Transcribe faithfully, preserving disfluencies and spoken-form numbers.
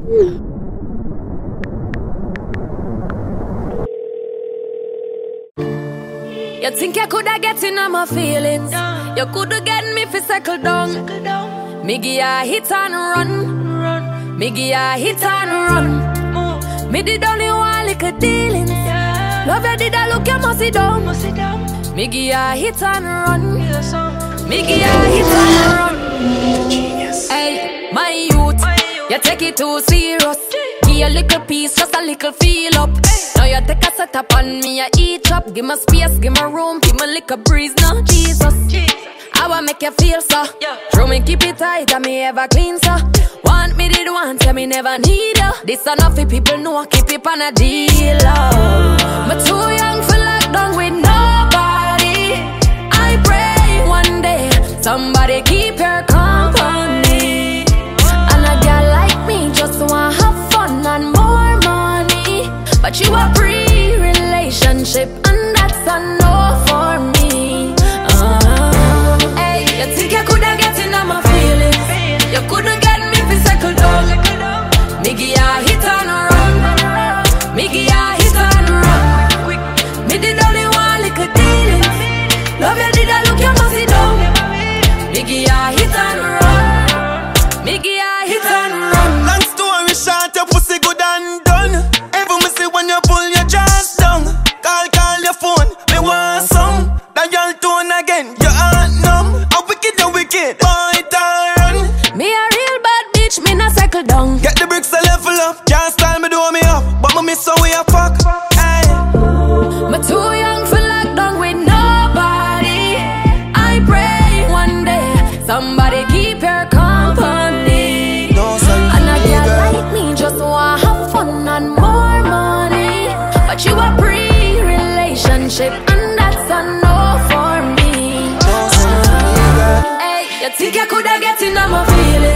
You think you coulda get in on my feelings? You coulda get me fi settle down. Me give ya hit and run. Me give ya hit and run. Me did only one little dealings. Love you did I look you must sit down. Me give ya hit and run. Me give ya hit and run. Hey, my youth, you take it too serious. Give a little piece, just a little feel up. Now you take a set up on me, I eat up. Give me space, give me room, give me little breeze. No, Jesus, I wanna make you feel so. Throw me, keep it tight, and me ever clean so. Want me did want, tell me never need you. This enough for people know, keep it on a deal. I'm too young for lockdown with nobody. I pray one day somebody keep your company. And a girl like me just wanna have fun and more money. But you a pre-relationship and that's a no for me. uh, Hey, you think you coulda get in on my feelings? You coulda get me fi settle down. Me give ya hit and run. Me give ya hit and run. Me did only one little dealings. Love you did I look you must sit down. Me give ya hit and run. Me give ya hit and run. Long story short, your pussy good and done. Even me see when you pull your jaws down. Call, call your phone, me want some. Dial tone again, your heart numb. How wicked you wicked, boy, turn. Me a real bad bitch, me not cycle down. Get the bricks a level up, can't style me do me up. But me miss how we a fuck, hey. Me too young for lockdown with nobody. I pray one day somebody keep your company. No, son, and a girl like me just wanna have fun and more money. But you a pre-relationship and that's a no for me. no, son, Hey, you think you coulda get in on my feelings?